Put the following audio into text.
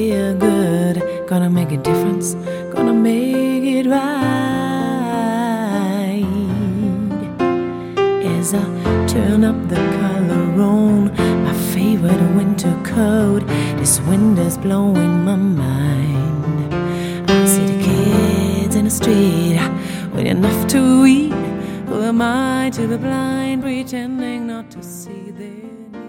feel good, gonna make a difference, gonna make it right. As I turn up the color on my favorite winter coat, this wind is blowing my mind. I see the kids in the street with enough to eat. Who am I to be blind, pretending not to see their